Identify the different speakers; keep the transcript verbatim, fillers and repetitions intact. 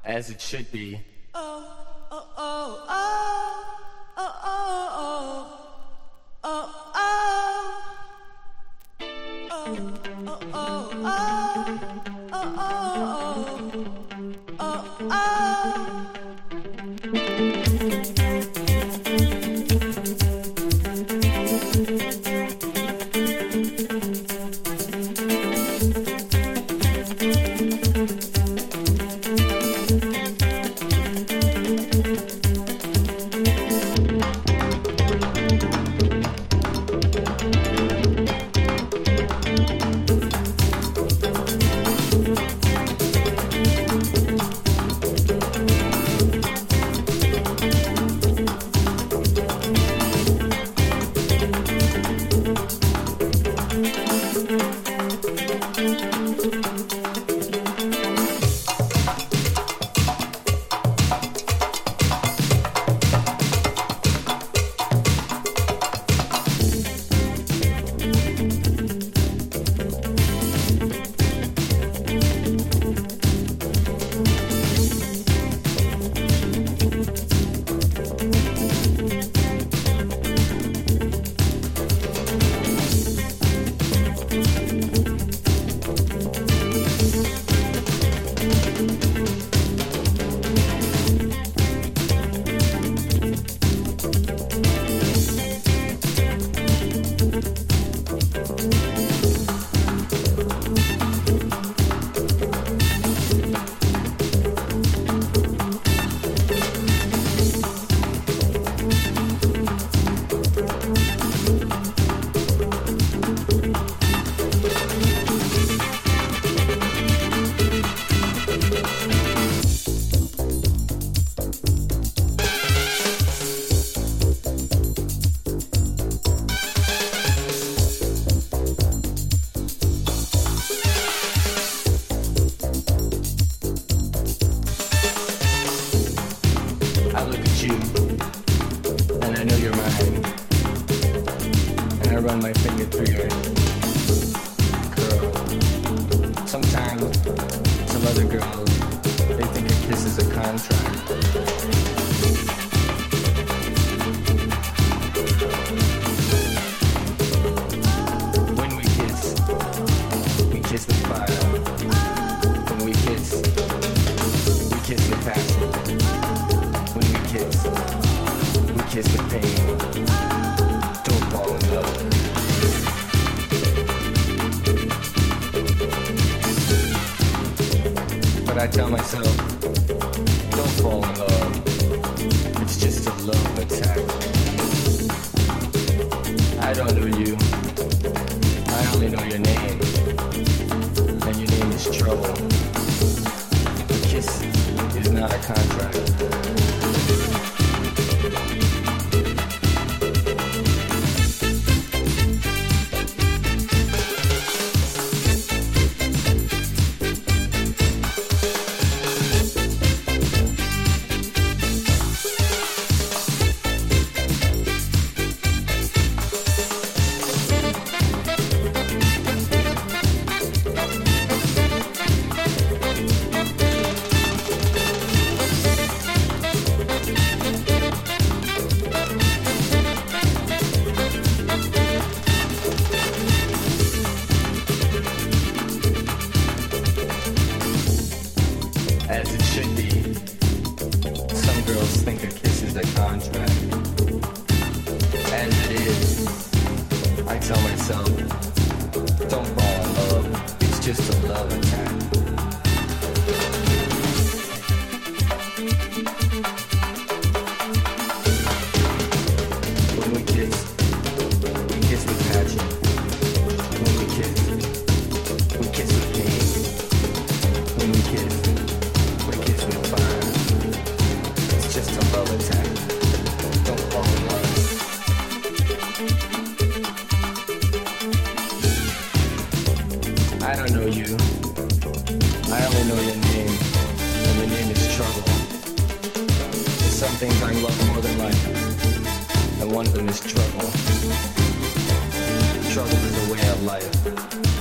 Speaker 1: as it should be.
Speaker 2: Oh, oh, oh, oh, oh, oh, oh, oh, oh, oh, oh, oh, oh, oh, oh, oh.
Speaker 1: I tell myself, don't fall in love. It's just a love attack. I don't know you. I only know your name. And your name is Trouble. A kiss is not a contract. As it should be. Some girls think a kiss is a contract. As it is, I tell myself, don't fall in love. It's just a love attack. When we kiss, we kiss with passion. When we kiss, we kiss with pain. When we kiss, it's just a love attack. Don't fall in love. I don't know you. I only know your name, and your name is Trouble. There's some things I love more than life, and one of them is trouble. Trouble is a way of life.